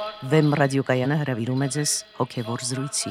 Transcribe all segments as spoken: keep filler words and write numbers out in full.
Վեմ ռադիոկայանը հրավիրում է ձեզ հոգևոր զրույցի։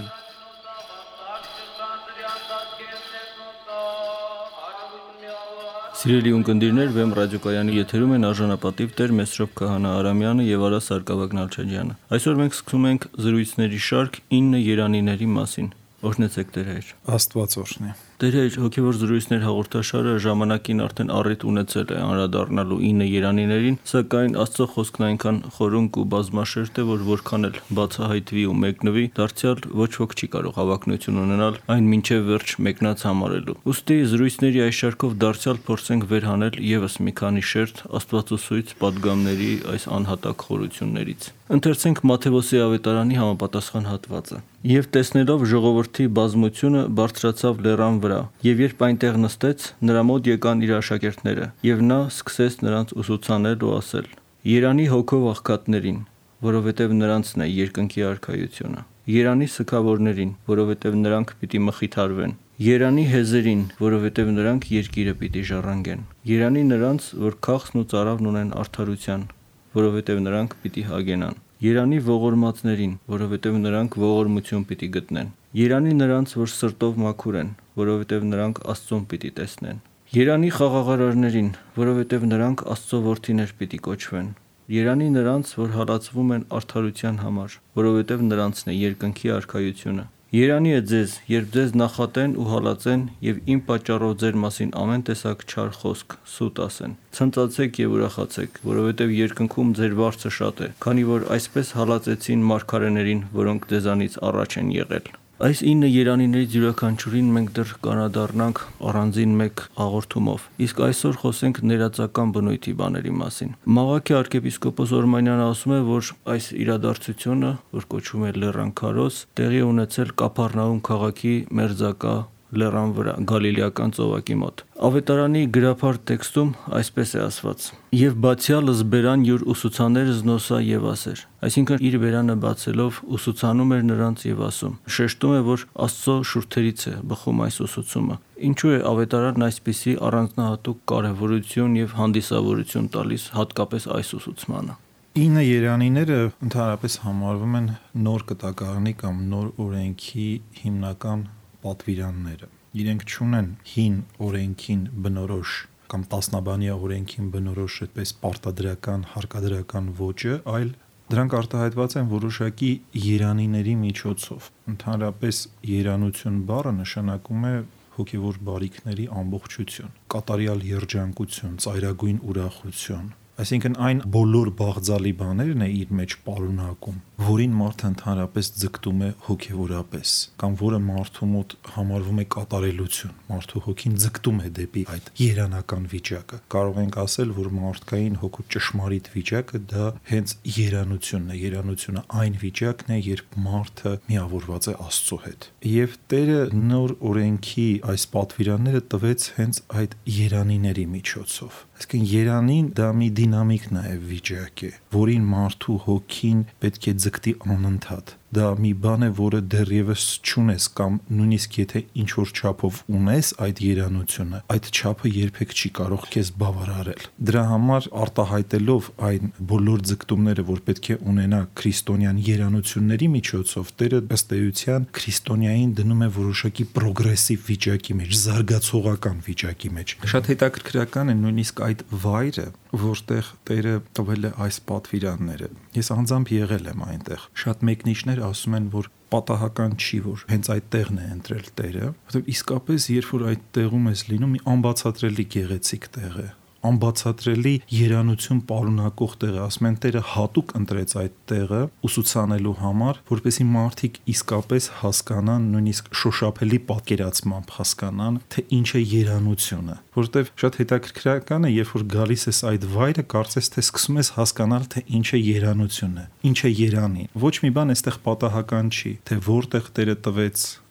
Սիրելի ունկնդիրներ, Վեմ ռադիոկայանի եթերում են արժանապատիվ Տեր Մեսրոպ Քահանա Արամյանը եւ Արա Սարգսակյան Նալչաջյանը։ Այսօր մենք սկսում ենք զրույցների շարք ինը երանիների մասին։ Օրհնեցեք Տեր Հայր։ Աստված օրհնի։ Տեր Հայր, հոգևոր զրույցներ հաղորդաշարը ժամանակին արդեն առիթ ունեցել է անդրադառնալու ինը երանիներին, սակայն Աստծո խոսքն այնքան խորունկ ու բազմաշերտ է, որ որքան էլ բացահայտվի ու մեկնվի, դարձյալ ոչ ոք չի կարող հավակնություն ունենալ այն մինչև վերջ մեկնած համարելու։ Ուստի զրույցների այս շարքով դարձյալ փորձենք վերհանել եւս մի քանի շերտ Աստվածոսույց պատգամների այս անհատակ խորություններից։ Ընթերցենք Մատթեոսի ավետարանի համապատասխան հատվածը։ Եվ տեսնելով ժողովրդի բազմությունը բարձրացավ լեռան վրա, եւ երբ այնտեղ նստեց, նրա մոտ եկան իր աշակերտները, եւ նա սկսեց նրանց ուսուցանել ու ասել. Երանի հոգով աղքատներին, որովհետև նրանցն է երկնքի արքայությունը։ Երանի սգավորներին, որովհետև նրանք պիտի մխիթարվեն։ Երանի հեզերին, որովհետև նրանք երկիրը պիտի ժառանգեն։ Երանի նրանց, որ քաղցն ու ծարավն ունեն արդարության, որովհետև նրանք պիտի հագենան։ Երանի ողորմածներին, որովհետև նրանք ողորմություն պիտի գտնեն։ Երանի նրանց, որ սրտով մաքուր են, որովհետև նրանք Աստծուն պիտի տեսնեն։ Երանի խաղաղարարներին, որովհետև նրանք Աստծո որդիներ պիտի կոչվեն։ Երանի նրանց, որ հալածվում են արդարության համար, որովհետև նրանցն է երկնքի արքայությունը։ Երանի է ձեզ, երբ ձեզ նախատեն ու հալածեն եւ իմ պատճառով ձեր մասին ամեն տեսակ չար խոսք սուտ ասեն։ Ցնծացեք եւ ուրախացեք, որովհետեւ երկնքում ձեր վարձը շատ է, քանի որ այսպես հալածեցին մարգարեներին, որոնք ձեզանից առաջ են եղել։ Այս ինը երանիներից յուրաքանչյուրին մենք դեռ կանադառնանք առանձին մեկ հաղորդումով, իսկ այսօր խոսենք ներածական բնույթի բաների մասին։ Մաղաքի arczepiskopos Օրմանյանը ասում է, որ այս իրադարձությունը, որ կոչվում է Լեռան քարոզ, տեղի ունեցել Կափառնաում քաղաքի մերձակա լեռան վրա, Գալիլեական ծովակի մոտ։ Ավետարանի գրափար տեքստում այսպես է ասված. Եվ բացյալս բերան յուր ուսուցաներ զնոսա եւ ասեր։ Այսինքն իր բերանը բացելով ուսուցանում էր նրանց եւ ասում։ Շեշտում է, որ Աստծո շուրթերից է բխում այս ուսուցումը։ Ինչու է ավետարանն այսպիսի առանձնահատուկ կարևորություն եւ հանդիսավորություն տալիս հատկապես այս ուսուցմանը։ Ինը երանիները ընդհանրապես համարվում են նոր կտակարանի կամ նոր օրենքի հիմնական պատվիրանները։ Իրենք չունեն հին օրենքին բնորոշ կամ տասնաբանյա օրենքին բնորոշ այդպես պարտադրական, հարկադրական ոճը, այլ դրանք արտահայտված են որոշակի երանիների միջոցով։ Ընդհանրապես երանություն բառը նշանակում է հոգևոր բարիքների ամբողջություն, կատարյալ երջանկություն, ծայրագույն ուրախություն։ Այսինքն այն բոլոր բաղձալի բաներն է իր մեջ պարունակում, որին մարդը ընդհանրապես ձգտում է հոգևորապես, կամ որը մարդու մոտ համարվում է կատարելություն, մարդու հոգին ձգտում է դեպի այդ երանական վիճակը։ Կարող ենք ասել, որ մարդկային հոգու ճշմարիտ վիճակը դա հենց երանությունն է, երանությունը այն վիճակն է, երբ մարդը միավորված է Աստծո հետ։ Եվ Տերը նոր օրենքի այս պատվիրանները տվեց հենց այդ երանիների միջոցով։ Այսինքն երանին դա մի դինամիկ նաև վիճակ է, որին մարդու հոգին պետք է ձգտի անընդհատ։ Դա մի բան է, որը դեռևս չունես կամ նույնիսկ եթե ինչ որ չափով ունես այդ երանությունը, այդ չափը երբեք չի կարող քեզ բավարարել։ Դրա համար արտահայտելով այն բոլոր ձգտումները, որ պետք է ունենա քրիստոնյան երանությունների միջոցով, Տերը ըստ էության քրիստոնյային դնում է որոշակի պրոգրեսիվ վիճակի մեջ, զարգացողական վիճակի մեջ։ Շատ հետաքրքրական է նույնիսկ այդ վայրը, որտեղ Տերը տվել է այս պատվիրանները։ Ես անձամբ եղել եմ այնտեղ։ Շատ մեկնիչներ ասում են, որ պատահական չի, որ հենց այդ տեղն է ընտրել Տերը, որովհետև իսկապես երբ որ այդ տեղում ես լինում, մի անբացատրելի գեղեցիկ տեղ է, անբացատրելի երանություն պարունակող տեղ է, ասում են Տերը հատուկ ընտրեց այդ տեղը ուսուցանելու համար, որպեսզի մարդիկ իսկապես հասկանան, նույնիսկ շոշափելի պատկերացմամբ հասկանան, թե ինչ է երանությունը, որովհետև շատ հետաքրքրական է, երբ որ գալիս ես այդ վայրը, կարծես թե սկսում ես հասկանալ, թե ինչ է երանությունը, ինչ է երանին։ Ոչ մի բան այստեղ պատահական չի, թե որտեղ Տերը տվեց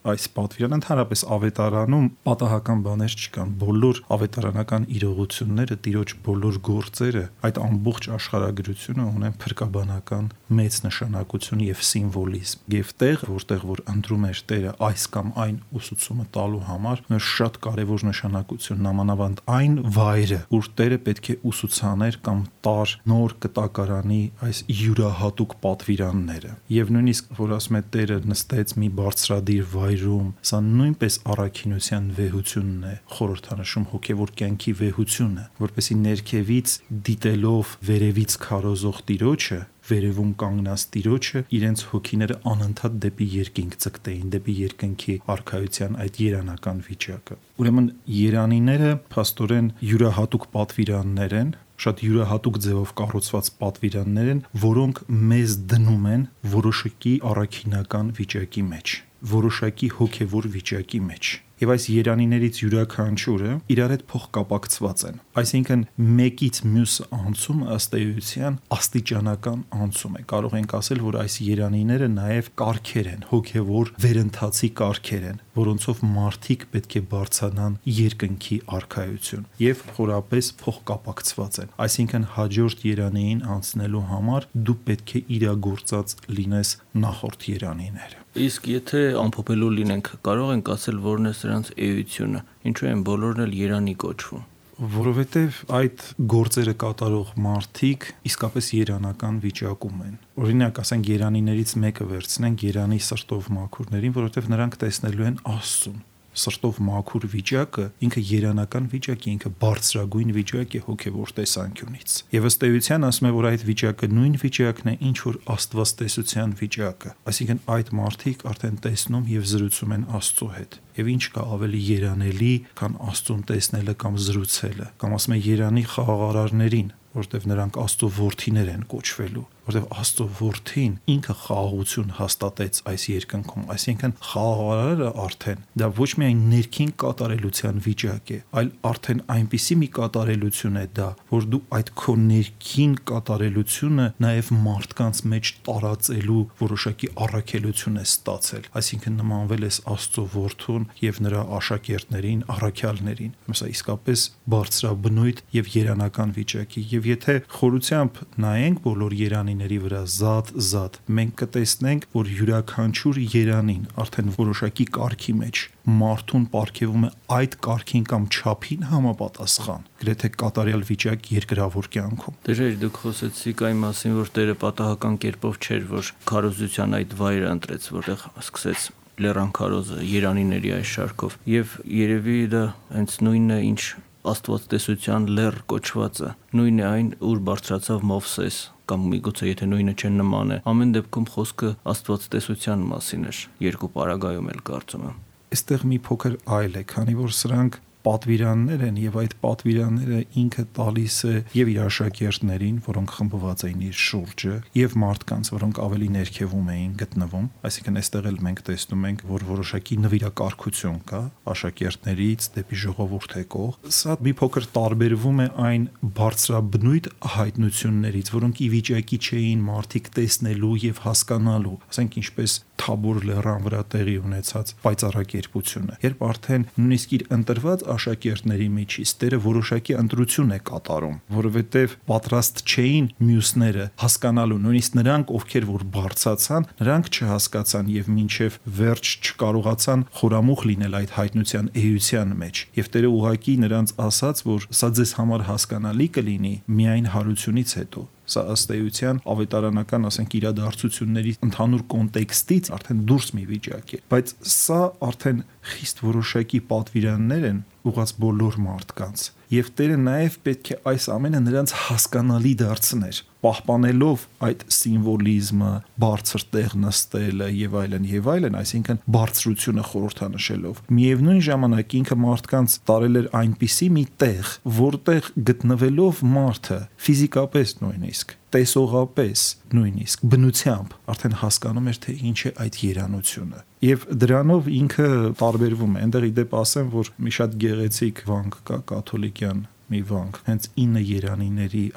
այս պատվիրանը, ընդհանրապես ավետարանում պատահական բաներ չկան, բոլոր ավետարանական իրողությունները, Տիրոջ բոլոր գործերը, այդ ամբողջ աշխարհագրությունը ունեն փրկաբանական մեծ նշանակություն եւ սիմվոլիզմ։ Եվ տեղ, որտեղ որ ընտրում էր Տերը այս կամ այն ուսուցումը տալու համար, շատ կարևոր նշանակություն, նամանավանդ այն վայրը, որ Տերը պետք է ուսուցաներ կամ տար նոր կտակարանի այս յուրահատուկ պատվիրանները։ Եվ նույնիսկ որ ասում է Տերը նստեց մի բարձրադիր վայրում, սա նույնպես առաքինության վեհությունն է, խորհրդանշում հոգևոր կյանքի վեհությունը, որպեսզի ներքևից դիտելով վերևից քարոզող Տիրոջը, վերևում կանգնած Տիրոջը իրենց հոգիները անընդհատ դեպի երկինք ցկտեին, դեպի երկնքի արքայության այդ երանական վիճակը։ Ուրեմն երանիները փաստորեն յուրահատուկ պատվիրաններ են, շատ յուրահատուկ ձևով կառուցված պատվիրաններ են, որոնք մեզ դնում են որոշակի առաքինական վիճակի մեջ, որոշակի հոգևոր վիճակի մեջ։ Եվ այս երանիներից յուրաքանչյուրը իրար հետ փոխկապակցված են։ Այսինքն մեկից մյուսը անցումը ըստ էության աստիճանական անցում է։ Կարող ենք ասել, որ այս երանիները նաև կարգեր են, հոգևոր վերընթացի կարգեր են, որոնցով մարդիկ պետք է բարձրանան երկնքի արքայություն եւ խորապես փոխկապակցված են։ Այսինքն հաջորդ երանիին անցնելու համար դու պետք է իրագործած լինես նախորդ երանիները։ Իսկ եթե ամփոփելու լինենք, կարող ենք ասել, որն է սրանց էությունը, ինչու են բոլորն էլ երանի կոչվում։ Որովհետև այդ գործերը կատարող մարդիկ իսկապես երանական վիճակում են։ Օրինակ, ասենք երանիներից մեկը վերցնենք երանի սրտով մաքուրներին, որովհետև նրանք տեսնելու են Աստծուն։ Սրտով մաքուր վիճակը ինքը երանական վիճակ է, ինքը բարձրագույն վիճակ է հոգևոր տեսանկյունից։ Եվ ըստ էության ասում է, որ այդ վիճակը նույն վիճակն է, ինչ որ աստվածտեսության վիճակը։ Այսինքն այդ մարդիկ արդեն տեսնում եւ զրուցում են Աստծո հետ։ Եվ ինչ կա ավելի երանելի, քան Աստծուն տեսնելը կամ զրուցելը, կամ ասում է երանի խաղաղարարներին, որտեղ նրանք Աստծո որդիներ են կոչվելու, որտեղ Աստծո որդին ինքը խաղաղություն հաստատեց այս երկնքում, այսինքն խաղաղարարը արդեն դա ոչ միայն ներքին կատարելության վիճակ է, այլ արդեն այնպիսի մի կատարելություն է դա, որ դու այդ քո ներքին կատարելությունը նաև մարդկանց մեջ տարածելու որոշակի առաքելություն ես ստացել, այսինքն նմանվել ես Աստծո որդուն եւ նրա աշակերտներին, առաքյալներին։ Սա իսկապես բարձրաբնույթ եւ երանական վիճակի, եւ եթե խորությամբ նայենք բոլոր երանիների վրա զատ-զատ, մենք կտեսնենք, որ յուրաքանչյուր երանին արդեն որոշակի կարգի մեջ մարդուն պարգևում է այդ կարգին կամ չափին համապատասխան, գրեթե կատարյալ վիճակ երկրավոր կյանքում։ Դժեր դուք խոսեցիք այն մասին, որ Տերը պատահական կերպով չէր, որ քարոզության այդ վայրը ընտրեց, որտեղ սկսեց լեռան քարոզը երանիների այս շարքով, եւ երևի դա հենց նույնն է, ինչ աստվածտեսության լեռ կոչվածը, նույնն է այն, ուր բարձրացավ Մովսես, կամ միգուցե եթե նույնը չեն նման է, ամեն դեպքում խոսքը աստվածտեսության մասին էր, երկու պարագայում էլ կարծում եմ։ Այստեղ մի փոքր այլ է, քանի որ սրանք պատվիրաններ են եւ այդ պատվիրանները ինքը տալիս է եւ իր աշակերտներին, որոնք խմբված էին իր շուրջը, եւ մարդկանց, որոնք ավելի ներքևում էին գտնվում, այսինքն այստեղ էլ մենք տեսնում ենք, որ որոշակի նվիրակարգություն կա աշակերտներից դեպի ժողովուրդ եկող։ Սա մի փոքր տարբերվում է այն բարձրաբնույթ հայտնություններից, որոնք ի վիճակի չէին մարդիկ տեսնելու եւ հասկանալու, ասենք ինչպես Թաբոր լեռան վրա տեղի ունեցած պայծառակերպությունը, երբ արդեն նույնիսկ իր ընտրված աշակերտների միջից Տերը որոշակի ընտրություն է կատարում, որովհետև պատրաստ չէին մյուսները հասկանալու, նույնիսկ նրանք, ովքեր որ բարձացան, նրանք չհասկացան եւ մինչեւ վերջ չկարողացան խորամուխ լինել այդ հայտնության էության մեջ։ Եվ Տերը ուղղակի նրանց ասաց, որ սա ձեզ համար հասկանալի կլինի միայն հարությունից հետո։ Սա ըստ էության ավետարանական, ասենք, իրադարձությունների ընդհանուր կոնտեքստից արդեն դուրս մի վիճակ է, բայց սա արդեն խիստ որոշակի պատվիրաններ են ուղղված բոլոր մարդկանց, եւ Տերը նաեւ պետք է այս ամենը նրանց հասկանալի դարձներ, պահպանելով այդ սիմվոլիզմը, բարձր տեղ նստելը եւ այլն եւ այլն, այսինքն բարձրությունը խորհրդանշելով։ Միևնույն ժամանակ ինքը մարդկանց տարել էր այնպիսի մի տեղ, որտեղ գտնվելով մարդը ֆիզիկապես նույնիսկ, տեսողապես նույնիսկ, բնությամբ արդեն հասկանում էր, թե ինչ է այդ երանությունը։ Եվ դրանով ինքը տարբերվում է։ Այնտեղ իդեպ ասեմ, որ մի շատ գեղեցիկ վանք կա կաթոլիկյան մի վանք, հենց ինը երանիների այդ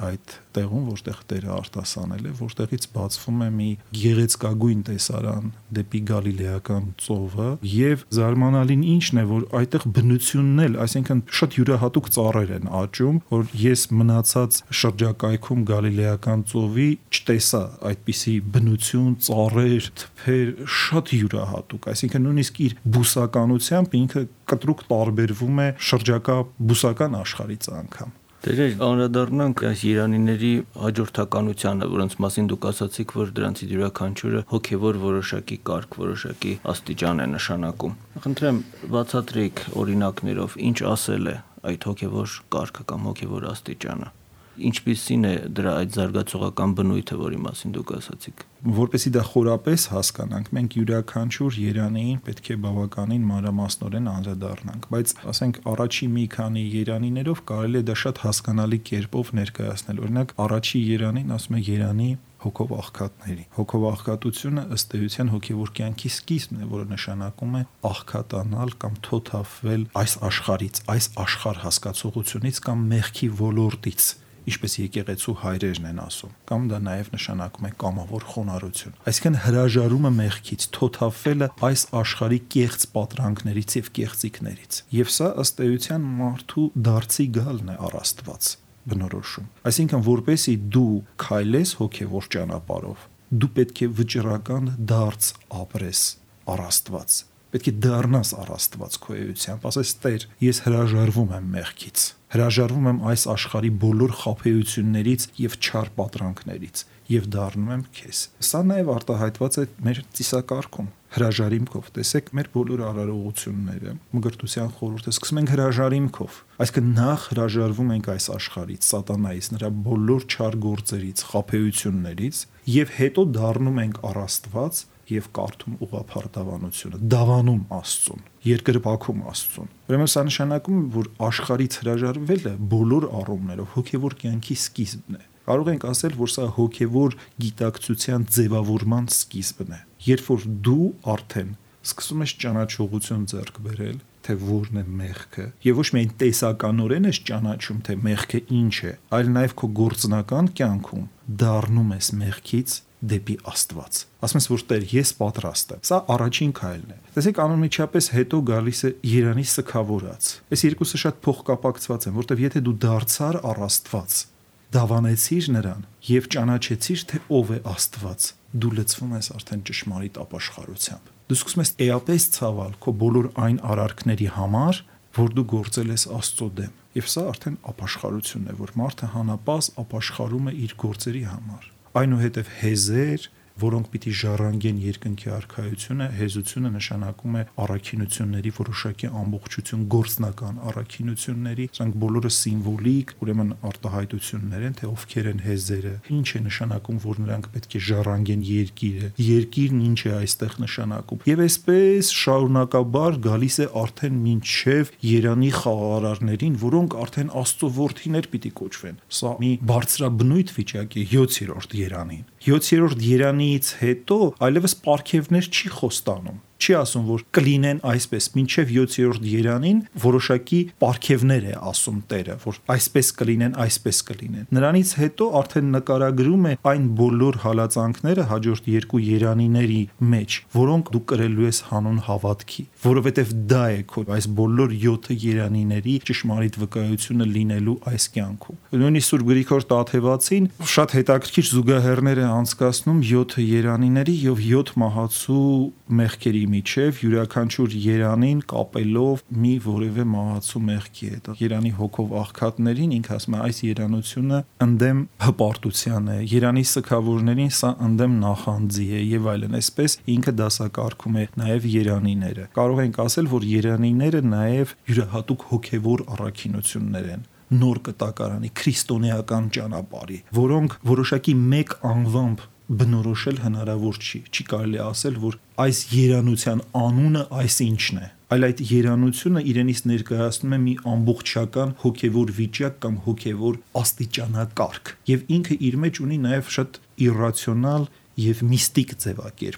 տեղում, որտեղ Տերը արտասանել է, որտեղից բացվում է մի գեղեցկագույն տեսարան դեպի Գալիլեական ծովը, եւ զարմանալին ինչն է, որ այդտեղ բնությունն էլ, այսինքն շատ յուրահատուկ ծառեր են աճում, որ ես մնացած շրջակայքում Գալիլեական ծովի չտեսա այդպիսի բնություն, ծառեր, թփեր, շատ յուրահատուկ, այսինքն նույնիսկ իր բուսականությամբ ինքը կտրուկ տարբերվում է շրջակա բուսական աշխարհից անգամ։ Դեր անդրադառնանք այս երանիների հաջորդականությանը, որոնց մասին դուք ասացիք, որ դրանցից յուրաքանչյուրը հոգևոր որոշակի կարգ, որոշակի աստիճան է նշանակում։ Խնդրեմ, բացատրեք օրինակներով, ինչ ասել է այդ հոգևոր կարգը կամ հոգևոր աստիճանը։ Ինչպիսին է դրա այդ զարգացողական բնույթը, որի մասին դուք ասացիք։ Որպեսզի դա խորապես հասկանանք, մենք յուրաքանչյուր երանիին պետք է բավականին մանրամասնորեն անդրադառնանք, բայց ասենք առաջի մի քանի երանիներով կարելի է դա շատ հասկանալի կերպով ներկայացնել։ Օրինակ, առաջի երանին ասում է երանի հոգով աղքատների։ Հոգով աղքատությունը ըստ էության հոգևոր կյանքի սկիզբն է, որը նշանակում է աղքատանալ կամ թոթափվել այս աշխարհից, այս աշխարհ հասկացողությունից կամ մեղքի ոլորտից, ինչպես եկեղեցու հայրերն են ասում, կամ դա նաև նշանակում է կամավոր խոնարհություն։ Այսինքն հրաժարումը մեղքից, թոթափվելը այս աշխարհի կեղծ պատրանքներից եւ կեղծիքներից։ Եվ սա ըստ էության մարդու դարձի գալն է առ Աստված բնորոշում։ Այսինքն, որպեսի դու քայլես հոգևոր ճանապարհով, դու պետք է վճռական դարձ ապրես առ Աստված։ Պետք է դառնաս առ Աստված քո էությամբ, ասես Տեր, ես հրաժարվում եմ մեղքից, հրաժարվում եմ այս աշխարհի բոլոր խաբեություններից եւ չար պատրանքներից եւ դառնում եմ քեզ։ Սա նաեւ արտահայտված է մեր ծիսակարգում, հրաժարիմքով։ Տեսեք, մեր բոլոր արարողությունները, մգրտության խորհուրդը սկսում ենք հրաժարիմքով։ Այսինքն նախ հրաժարվում ենք այս աշխարհից, սատանայից, նրա բոլոր չար գործերից, խաբեություններից եւ հետո դառնում ենք առ Աստված եւ կարդում ուղղափառ դավանությունը, դավանում Աստծուն, երկրպագում Աստծուն։ Ուրեմն սա նշանակում է, որ աշխարհից հրաժարվելը բոլոր առումներով հոգևոր կյանքի սկիզբն է։ Կարող ենք ասել, որ սա հոգևոր գիտակցության ձևավորման սկիզբն է։ Երբ որ դու արդեն սկսում ես ճանաչողություն ձեռք բերել, թե որն է մեղքը, եւ ոչ միայն տեսականորեն ես ճանաչում, թե մեղքը ինչ է, այլ նաեւ քո գործնական կյանքում դառնում ես մեղքից դեպի Աստված։ Ասում ես, որ Տեր, ես պատրաստ եմ։ Սա առաջին քայլն է։ Տեսեք, անմիջապես հետո գալիս է Երանի սքավորած։ Այս երկուսը շատ փոխկապակցված են, որտեվ եթե դու դարձար առ Աստված, դավանեցիր նրան եւ ճանաչեցիր, թե ով է Աստված, դու լցվում ես արդեն ճշմարիտ ապաշխարությամբ։ Դու սկսում ես էապես ցավալ քո բոլոր այն արարքների համար, որ դու գործել ես Աստծո դեմ։ Եվ սա արդեն ապաշխարությունն է, որ մարդը հանապազ ապաշխարում է իր գործերի համար։ Այնուհետև հեզեր, որոնք պիտի ժառանգեն երկնքի արքայությունը, հեզությունը նշանակում է առաքինությունների որոշակի ամբողջություն, գործնական առաքինությունների, սրանք բոլորը սիմվոլիկ, ուրեմն արտահայտություններ են, թե ովքեր են հեզերը, ինչ է նշանակում, որ նրանք պետք է ժառանգեն երկիրը, երկիրն ինչ է այստեղ նշանակում։ Եվ այսպես շարունակաբար գալիս է արդեն մինչև Երանի խաղաղարարներին, որոնք արդեն Աստծո որդիներ պիտի կոչվեն։ Սա մի բարձրաբնույթ վիճակ է յոթերորդ Երանին։ յոթերորդ Երանիից հետո այլևս պարգևներ չի խոստանում։ Չի ասում, որ կլինեն այսպես, մինչև յոթերորդ Երանին որոշակի պարգևներ է ասում Տերը, որ այսպես կլինեն, այսպես կլինեն։ Նրանից հետո արդեն նկարագրում է այն բոլոր հալածանքները հաջորդ երկու Երանիների մեջ, որոնք դու կրելու ես հանուն հավատքի, որովհետև դա է քո այս բոլոր յոթ Երանիների ճշմարիտ վկայությունը լինելու այս կյանքում։ Նույնիսկ Սուրբ Գրիգոր Տաթևացին շատ հետաքրքիր զուգահեռներ է անցկացնում յոթ Երանիների եւ յոթ մահացու մեղքերի միջև յուրաքանչյուր Երանին կապելով մի որևէ մահացու մեղքի հետ։ Երանի հոգով աղքատներին ինքը ասում է, այս երանությունը ընդդեմ հպարտության է, Երանի սքավորներին սա ընդդեմ նախանձի է եւ այլն։ Այսպես ինքը դասակարգում է նաեւ Երանիները։ Կարող ենք ասել, որ Երանիները նաեւ յուրահատուկ հոգևոր առաքինություններ են, նոր կտակարանի, քրիստոնեական ճանապարհի, որոնք որոշակի մեկ անվամբ բնորոշել հնարավոր չի։ Չի կարելի ասել, որ այս երանության անունը այսինչն է, այլ այդ երանությունը իրենից ներկայացնում է մի ամբողջական հոգևոր վիճակ կամ հոգևոր աստիճանակարգ, եւ ինքը իր մեջ ունի նաեւ շատ իռացիոնալ եւ միստիկ ձևակերպում։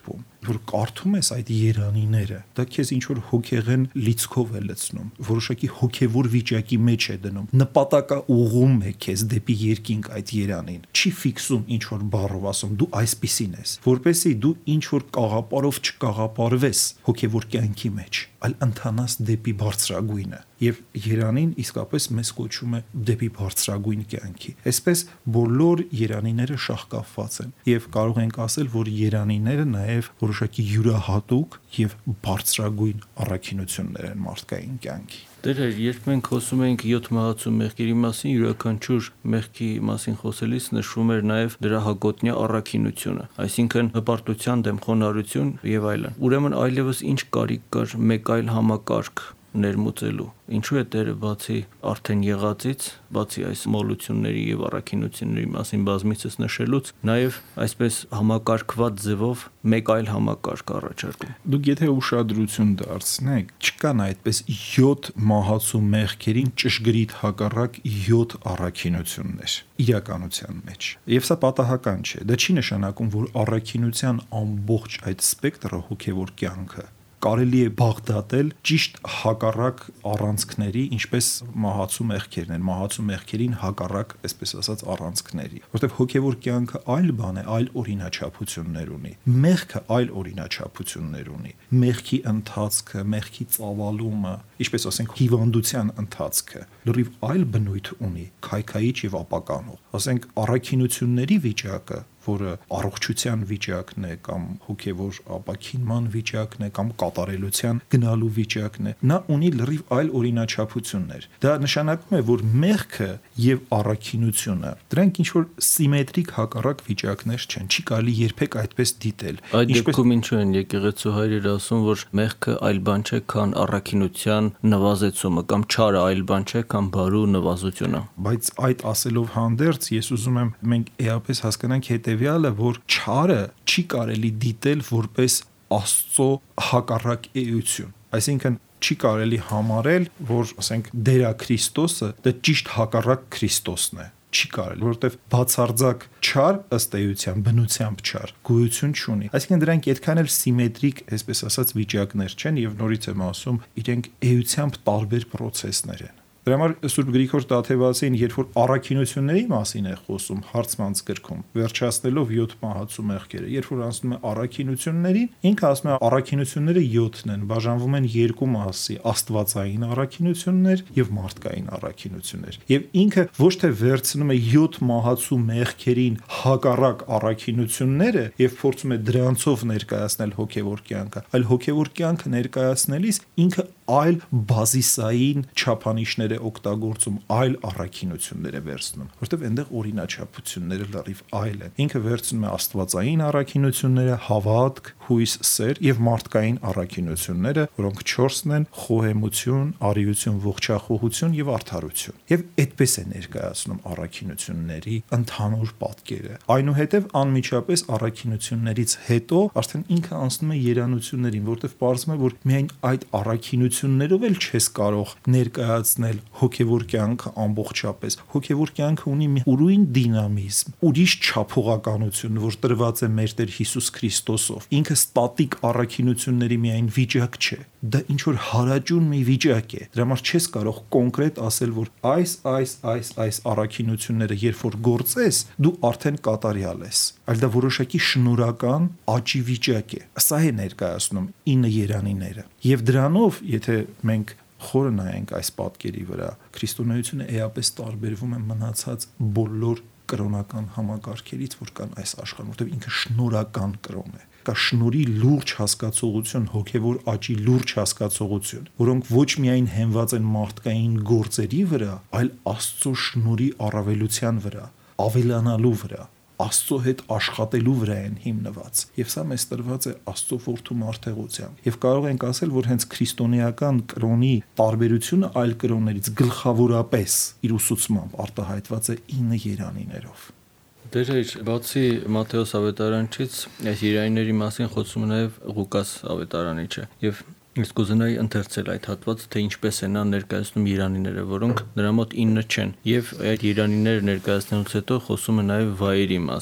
որ կարդում ես այդ երանիները, դա քեզ ինչ որ հոգեղեն լիցքով է լցնում, որոշակի հոգևոր վիճակի մեջ է դնում, նպատակաուղղում է քեզ դեպի երկինք այդ երանին, չի ֆիքսում ինչ որ բառով ասում դու այսպիսին ես, որպեսզի դու ինչ որ կաղապարով չկաղապարվես հոգևոր կյանքի մեջ, այլ ընթանաս դեպի բարձրագույնը, եւ երանին իսկապես մեզ կոչում է դեպի բարձրագույն կյանքի։ Այսպես բոլոր երանիները շահկապված են եւ կարող ենք ասել, որ երանիները նաեւ որոշակի յուրահատուկ եւ բարձրագույն առաքինություններ են մարդկային կյանքի։ Դեր երբ մենք խոսում ենք յոթ մահացու մեղքերի մասին, յուրաքանչյուր մեղքի մասին խոսելիս նշվում էր նաև դրա հակոտնյա առաքինությունը, այսինքն հպարտության դեմ խոնարհություն եւ այլն։ Ուրեմն այլևս ինչ կարիք կար մեկ այլ համակարգ ներմուծելու։ Ինչու է Տերը բացի արդեն եղածից, բացի այս մոլությունների եւ առաքինությունների մասին բազմիցս նշելուց, նաեւ այսպես համակարգված ձևով մեկ այլ համակարգ առաջարկում։ Դուք եթե ուշադրություն դարձնեք, չկան այդպես յոթ մահացու մեղքերին ճշգրիտ հակառակ յոթ առաքինություններ իրականության մեջ։ Եվ սա պատահական չէ։ Դա չի նշանակում, որ առաքինության ամբողջ այդ սպեկտրը հոգևոր կյանքը կարելի է բաղդատել ճիշտ հակառակ առանցքների, ինչպես մահացու մեղքերն են, մահացու մեղքերին հակառակ, այսպես ասած, առանցքների, որտեղ հոգևոր կյանքը այլ բան է, այլ օրինաչափություններ ունի։ Մեղքը այլ օրինաչափություններ ունի։ Մեղքի ընթացքը, մեղքի ծավալումը, ինչպես ասենք, հիվանդության ընթացքը, լրիվ այլ բնույթ ունի, քայքայիչ եւ ապականող։ Ասենք, առաքինությունների վիճակը, որը առողջության վիճակն է կամ հոգևոր ապաքինման վիճակն է կամ կատարելության գնալու վիճակն է, նա ունի լրիվ այլ օրինաչափություններ։ Դա նշանակում է, որ մեղքը եւ առաքինությունը դրանք ինչ որ սիմետրիկ հակառակ վիճակներ չեն, չի կարելի երբեք այդպես դիտել։ Այդ դեպքում ինչու են եկեղեցու հայրերը ասում, որ մեղքը այլ բան չէ, քան առաքինության նվազեցումը կամ չարը այլ բան չէ, քան բարու նվազությունը։ Բայց այդ ասելով հանդերձ ես ուզում եմ մենք էապես հասկանանք հետևյալը, որ չարը չի կարելի դիտել որպես Աստծո հակառակ էություն։ Այսինքն չի կարելի համարել, որ ասենք դերա Քրիստոսը դա ճիշտ հակառակ Քրիստոսն է։ Չի կարելի, որովհետև բացարձակ չար ըստ էության բնությամբ չար գոյություն չունի։ Այսինքն դրանք այդքան էլ սիմետրիկ, այսպես ասած, վիճակներ չեն եւ նորից եմ ասում, իրենք էությամբ տարբեր process-ներ են։ Դրա համար Սուրբ Գրիգոր Տաթևացին, երբ որ առաքինությունների մասին է խոսում հարցմանց գրքում, վերջացնելով յոթ մահացու մեղքերը, երբ որ ասում է առաքինություններին, ինքը ասում է առաքինությունները յոթն են, բաժանվում են երկու մասի՝ աստվածային առաքինություններ եւ մարդկային առաքինություններ։ Եվ ինքը ոչ թե վերցնում է յոթ մահացու մեղքերին հակառակ առաքինությունները եւ փորձում է դրանցով ներկայացնել հոգեվոր կյանքը, այլ հոգեվոր կյանքը ներկայացնելիս ինքը այլ բազիսային չափանիշներ է օգտագործում, այլ առաքինություններ է վերցնում, որտեղ այնտեղ օրինաչափությունները լրիվ այլ են։ Ինքը վերցնում է աստվածային առաքինությունները, հավատք, հույս, սեր եւ մարդկային առաքինությունները, որոնք չորսն են՝ խոհեմություն, արիություն, ողջախոհություն եւ արդարություն։ Եվ այդպես է ներկայացնում առաքինությունների ընդհանուր պատկերը։ Այնուհետև անմիջապես առաքինություններից հետո արդեն ինքը անցնում է երանություններին, որտեղ պարզվում է, որ միայն այդ առաքինություններով էլ չես կարող ներկայացնել հոգևոր կյանքը ամբողջապես։ Հոգևոր կյանքը ունի մի ուրույն դինամիզմ, ուրիշ չափողականություն, որ տրված է մեր Տեր Հիսուս Քրիստոսով։ Ինքը ստատիկ առաքինությունների միայն վիճակ չէ, դա ինչ որ հարաճուն մի վիճակ է։ Դրա համար չես կարող կոնկրետ ասել, որ այս, այս, այս, այս առաքինությունները երբ որ գործես, դու արդեն կատարյալ ես։ Այլ դա որոշակի շնորհական աճի վիճակ է։ Սա է ներկայացնում ինը երանիները։ Եվ դրանով, եթե մենք խորը նայենք այս պատկերի վրա, քրիստոնեությունը էապես տարբերվում է մնացած բոլոր կրոնական համակարգերից, որ կան այս աշխարհում, որտեղ ինքը շնորհական կրոն է։ Կա շնորհի լուրջ հասկացողություն, հոգևոր աճի լուրջ հասկացողություն, որոնք ոչ միայն հենված են մարդկային գործերի վրա, այլ Աստծո շնորհի առավելության վրա, ավելանալու վրա, Աստծո հետ աշխատելու վրա են հիմնված։ Եվ սա մեզ տրված է Աստծո որդու մարդեղությամբ։ Եվ կարող ենք ասել, որ հենց քրիստոնեական կրոնի տարբերությունը այլ կրոններից գլխավորապես իր ուսուցմամբ արտահայտված է ինը երանիներով։ Դեր բացի Մատթեոս ավետարանչից այս երանիների մասին խոսում է նաև Ղուկաս ավետարանիչը։ Եվ իսկ կուզենայի ընթերցել այդ հատվածը, թե ինչպես է նա ներկայացնում երանիները, որոնք նրա մոտ ինը չեն։ Եվ այդ երանիները ներկայացնելուց հետո խոսում է նաև վայրի մասին։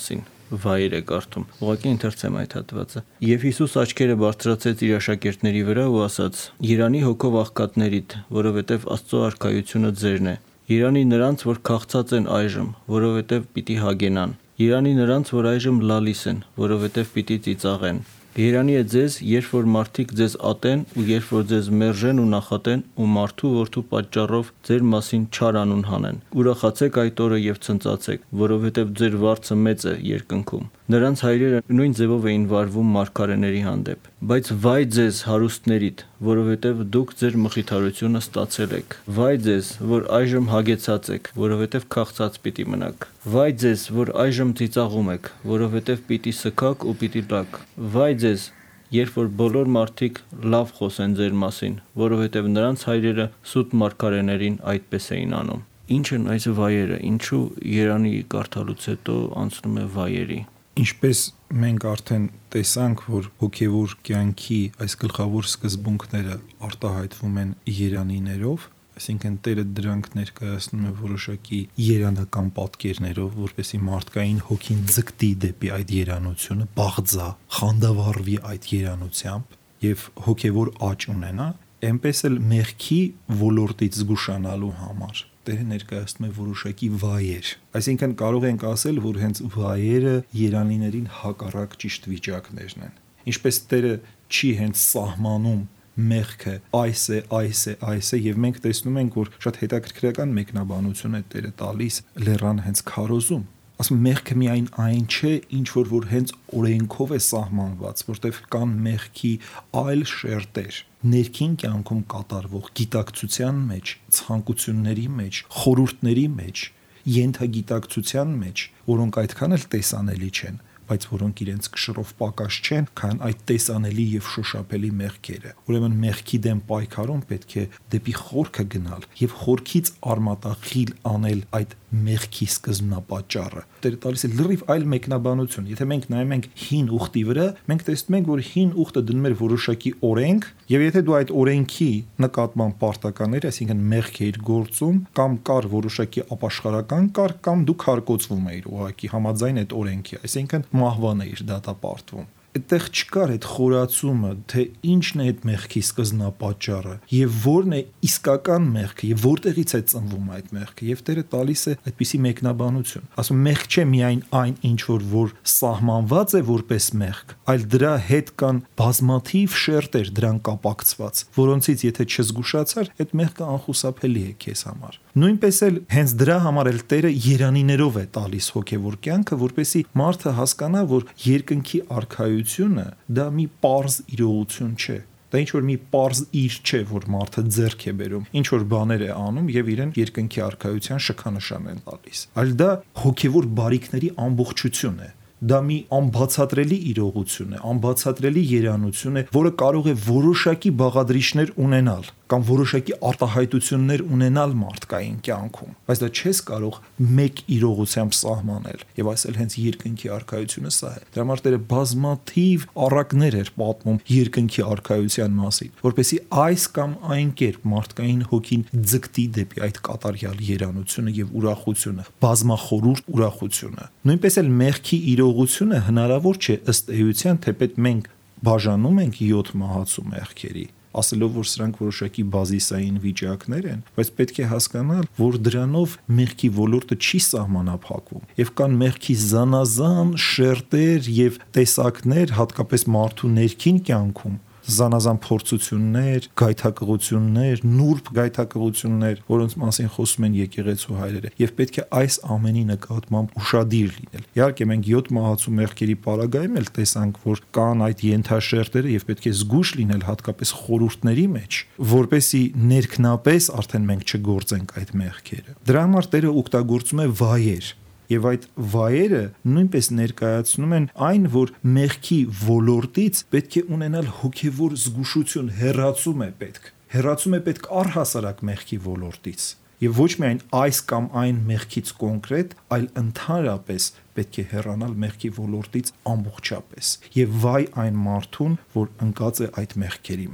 վայր է կարդում։ Ուղղակի ընթերցեմ այդ հատվածը։ Եվ Հիսուս աչքերը բարձրացեց իր աշակերտների վրա ու ասաց. «Երանի հոգով աղքատներիդ, որովհետև Աստծո արքայությունը ձերն է։ Երանի նրանց, որ քաղցած են այժմ, որովհետև պիտի հագենան։ Երանի նրանց, որ այժմ լալիս են, որովհետև պիտի ծիծաղեն։ Երանի է ձեզ, երբ որ մարդիկ ձեզ ատեն ու երբ որ ձեզ մերժեն ու նախատեն ու մարդու որդու պատճառով ձեր մասին չար անուն հանեն։ Ուրախացեք այդ օրը եւ ցնծացեք, որովհետև ձեր վարձը մեծ է երկնքում։ Նրանց հայրերը նույն ձևով էին վարվում մարգարեների հանդեպ։ Բայց վայ ձեզ հարուստներիդ, որովհետև դուք ձեր մխիթարությունը ստացել եք։ Վայ ձեզ, որ այժմ հագեցած եք, որովհետև քաղցած պիտի մնաք։ Վայ ձեզ, որ այժմ ծիծաղում եք, որովհետև պիտի սգաք ու պիտի լաք։ Վայ ձեզ, երբ որ բոլոր մարդիկ լավ խոսեն ձեր մասին, որովհետև նրանց հայրերը սուտ մարգարեներին այդպես էին անում։ Ինչ են այս վայերը, ինչու երանի կարդալուց հետո անցնում է վայերի։ Ինչպես մենք արդեն տեսանք, որ հոգևոր կյանքի այս գլխավոր սկզբունքները արտահայտվում են երանիներով, այսինքն Տերը դրանք ներկայացնում է որոշակի երանական պատկերներով, որպեսզի մարդկային հոգին ձգտի դեպի այդ երանությունը, բաղձա, խանդավառվի այդ երանությամբ եւ հոգևոր աճ ունենա, այնպես էլ մեղքի ոլորտից զգուշանալու համար Տերը ներկայացնում է որոշակի վայեր։ Այսինքն կարող ենք ասել, որ հենց վայերը երանիներին հակառակ ճիշտ վիճակներն են։ Ինչպես Տերը չի հենց սահմանում մեղքը այս է, այս է, այս է, եւ մենք տեսնում ենք, որ շատ հետաքրքրական մեկնաբանություն է Տերը տալիս լեռան հենց քարոզում։ Ասում մեղքը միայն այն չէ, ինչ որ որ հենց օրենքով է սահմանված, որտեղ կան մեղքի այլ շերտեր, ներքին կյանքում կատարվող գիտակցության մեջ, ցանկությունների մեջ, խորհուրդների մեջ, ենթագիտակցության մեջ, որոնք այդքան էլ տեսանելի չեն, բայց որոնք իրենց կշռով պակաս չեն, քան այդ տեսանելի եւ շոշափելի մեղքերը։ Ուրեմն մեղքի դեմ պայքարում պետք է դեպի խորքը գնալ եւ խորքից արմատախիլ անել այդ մեղքի սկզբնապատճառը։ Տերը տալիս է լրիվ այլ մեկնաբանություն։ Եթե մենք նայում ենք հին ուխտի վրա, մենք տեսնում ենք, որ հին ուխտը դնում էր որոշակի օրենք, եւ եթե դու այդ օրենքի նկատմամբ պարտականներ, այսինքն մեղք էիր գործում, կամ կար որոշակի ապաշխարական կար, կամ դու քարկոծվում էիր ուղղակի համաձայն այդ օրենքի, այսինքն մահվան էիր դատապարտվում։ Այդտեղ չկար այդ խորացումը, թե ինչն է այդ մեղքի սկզբնապատճառը եւ որն է իսկական մեղքը եւ որտեղից է ծնվում այդ մեղքը եւ Տերը տալիս է այդպիսի մեկնաբանություն։ Ասում մեղք չէ միայն այն, ինչ որ որ սահմանված է որպես մեղք, այլ դրա հետ կան բազմաթիվ շերտեր դրան կապակցված, որոնցից եթե չզգուշացար, այդ մեղքը անխուսափելի է քեզ համար։ Նույնպես էլ հենց դրա համար էլ Տերը երանիներով է տալիս հոգևոր կյանքը, որպեսզի մարդը հասկանա, որ երկնքի արքայությունը դա մի պարզ իրողություն չէ։ Դա ինչ որ մի պարզ իր չէ, որ մարդը ձեռք է բերում, ինչ որ բաներ է անում եւ իրեն երկնքի արքայության շքանշան են տալիս։ Այլ դա հոգևոր բարիքների ամբողջություն է։ Դա մի անբացատրելի իրողություն է, անբացատրելի երանություն է, որը կարող է որոշակի բաղադրիչներ ունենալ կամ որոշակի արտահայտություններ ունենալ մարդկային կյանքում, բայց դա չես կարող մեկ իրողությամբ սահմանել եւ ասել հենց երկնքի արքայությունը սա է։ Դրա համար Տերը բազմաթիվ առակներ էր պատմում երկնքի արքայության մասին, որպեսզի այս կամ այն կերպ մարդկային հոգին ձգտի դեպի այդ կատարյալ երանությունը եւ ուրախությունը, բազմախորուրդ ուրախությունը։ Նույնպես էլ մեղքի իրողությունը հնարավոր չէ ըստ էության, թեպետ մենք բաժանում ենք յոթ մահացու մեղքերի, ասելով, որ սրանք որոշակի բազիսային վիճակներ են, բայց պետք է հասկանալ, որ դրանով մեղքի ոլորտը չի սահմանափակվում եւ կան մեղքի զանազան շերտեր եւ տեսակներ, հատկապես մարդու ներքին կյանքում, զանազան փորձություններ, գայթակղություններ, նուրբ գայթակղություններ, որոնց մասին խոսում են եկեղեցու հայրերը, եւ պետք է այս ամենի նկատմամբ ուշադիր լինել։ Իհարկե մենք յոթ մահացու մեղքերի պարագայում էլ տեսանք, որ կան այդ ենթաշերտերը եւ պետք է զգուշ լինել հատկապես խորհուրդների մեջ, որպեսզի ներքնապես արդեն մենք չգործենք այդ մեղքերը։ Դրա համար Տերը օգտագործում է վայեր։ Եվ այդ վայերը նույնպես ներկայացնում են այն, որ մեղքի ոլորտից պետք է ունենալ հոգևոր զգուշություն, հեռացում է պետք։ Հեռացում է պետք առհասարակ մեղքի ոլորտից։ Եվ ոչ միայն այս կամ այն մեղքից կոնկրետ, այլ ընդհանրապես պետք է հեռանալ մեղքի ոլորտից ամբողջապես։ Եվ վայ այն մարդուն, որ ընկած է այդ մեղքերի մեջ։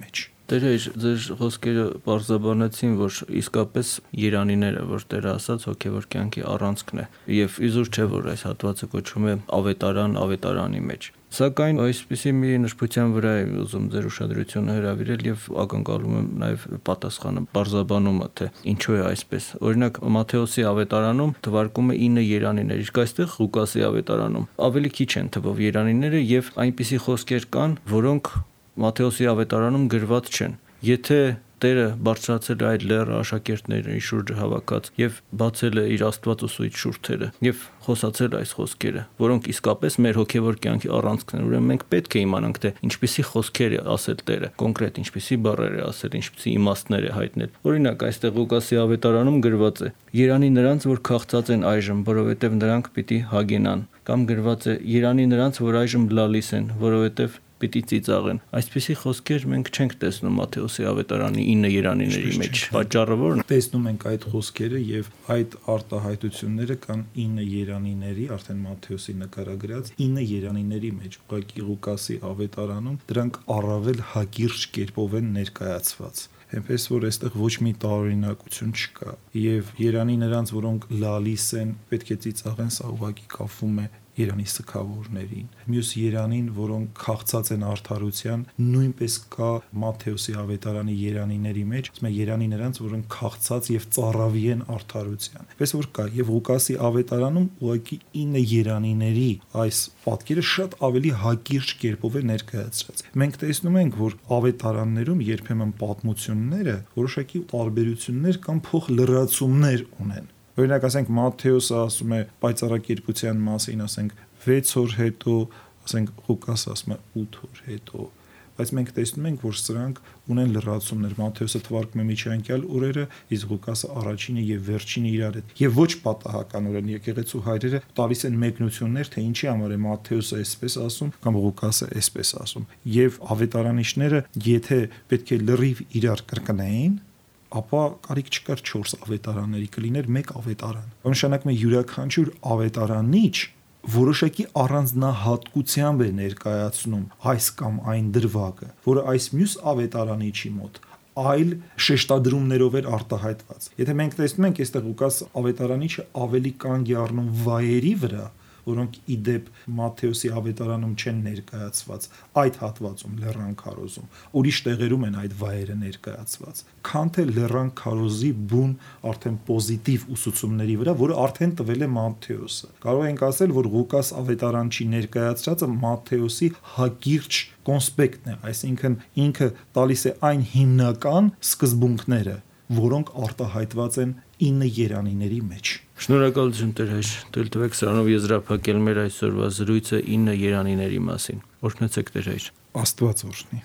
Տեր ձեր խոսքերը բարձրաբանեցին, որ իսկապես երանիները, որ Տերը ասաց հոգևոր կյանքի առանցքն է, եւ իզուր չէ, որ այս հատվածը կոչվում է ավետարան ավետարանի մեջ։ Սակայն այսպիսի մի նշբության վրա է ուզում ձեր ուշադրությունը հրավիրել եւ ակնկալում եմ նաեւ պատասխանը, բարձրաբանումը, թե ինչու է այսպես։ Օրինակ Մատթեոսի ավետարանում թվարկում է ինը երանիներ, իսկ այստեղ Ղուկասի ավետարանում ավելի քիչ են թվով երանիները եւ այնպիսի խոսքեր կան, որոնք Մատթեոսի ավետարանում գրված չեն։ Եթե Տերը բարձրացել է այդ լեռը աշակերտների շուրջը հավաքած եւ բացել է իր Աստված ուսույց շուրթերը եւ խոսացել այս խոսքերը, որոնք իսկապես մեր հոգեվոր կյանքի առանցքն են, ուրեմն մենք պետք է իմանանք, թե ինչպիսի խոսքեր է ասել Տերը, կոնկրետ ինչպիսի բառեր է ասել, ինչպիսի իմաստներ է հայտնել։ Օրինակ այստեղ Ղուկասի ավետարանում գրված է. «Երանի նրանց, որ քաղցած են այժմ, որովհետեւ նրանք պիտի հագենան», կամ գրված է. «Երանի նրանց, որ այժմ լալիս են, որովհետեւ պիտի ծիծաղեն»։ Այսպիսի խոսքեր մենք չենք տեսնում Մատթեոսի ավետարանի ինը երանիների մեջ։ Պատճառը ո՞րն է։ Տեսնում ենք այդ խոսքերը եւ այդ արտահայտությունները կան ինը երանիների, արդեն Մատթեոսի նկարագրած ինը երանիների մեջ։ Ուղղակի Ղուկասի ավետարանում դրանք առավել հակիրճ կերպով են ներկայացված։ Այնպես որ այստեղ ոչ մի տարօրինակություն չկա եւ Երանի նրանց, որոնք լալիս են, պետք է ծիծաղեն, սա ուղղակի կապվում է Երանի սգավորներին։ Մյուս Երանին, որոնք քաղցած են արդարության, նույնպես կա Մատթեոսի ավետարանի երանիների մեջ, ասում է Երանի նրանց, որոնք քաղցած եւ ծառավի են արդարության։ Այնպես որ կա եւ Ղուկասի ավետարանում ուղղակի ինը երանիների այս պատկերը շատ ավելի հակիրճ կերպով է ներկայացրած։ Մենք տեսնում ենք, որ ավետարաններում երբեմն պատմությունները որոշակի տարբերություններ կամ փոխլրացումներ ունեն։ Օրինակ ասենք Մատթեոսը ասում է պայծառակերպության մասին, ասենք վեց օր հետո, ասենք Ղուկասը ասում է ութ օր հետո, բայց մենք տեսնում ենք, որ սրանք ունեն լրացումներ։ Մատթեոսը թվարկում է միջանկյալ օրերը, իսկ Ղուկասը առաջինը եւ վերջինը իրար հետ։ Եվ ոչ պատահականորեն եկեղեցու հայրերը տալիս են մեկնություններ, թե ինչի համար է Մատթեոսը այսպես ասում կամ Ղուկասը այսպես ասում։ Եվ ավետարանիչները, եթե պետք է լրիվ իրար կրկնեին, ապա կարիք չկար չորս ավետարանների, կլիներ մեկ ավետարան։ Նշանակում է յուրաքանչյուր ավետարանիչ որոշակի առանձնահատկությամբ է ներկայացնում այս կամ այն դրվագը, որը այս մյուս ավետարանիչի մոտ այլ շեշտադրումներով էր արտահայտված։ Եթե մենք տեսնում ենք, այստեղ Ղուկաս ավետարանիչը ավելի կանգ է առնում վայերի վրա, որոնք իդեպ Մատթեոսի ավետարանում չեն ներկայացված այդ հատվածում Լեռան քարոզում, ուրիշ տեղերում են այդ վայրերը ներկայացված, քան թե Լեռան քարոզի բուն արդեն պոզիտիվ ուսուցումների վրա, որը արդեն տվել է Մատթեոսը։ Կարող ենք ասել, որ Ղուկաս ավետարանչի ներկայացրածը Մատթեոսի հակիրճ կոնսպեկտն է, այսինքն ինքը տալիս է այն հիմնական սկզբունքները, որոնք արտահայտված են ինը երանիների մեջ։ Շնորհակալություն Տեր հայր, թույլ տվեք սրանով եզրափակել մեր այսօրվա զրույցը ինը երանիների մասին։ Օրհնեցեք Տեր հայր։ Աստված օրհնի։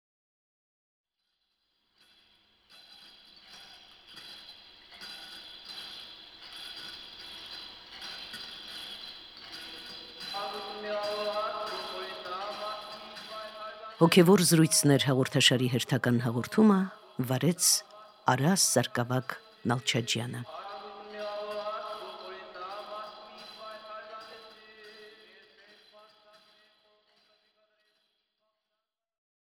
Հոգևոր զրույցներ հաղորդաշարի հերթական հաղորդումը վարեց Արաս Սարգսակ Նալչաջյանը։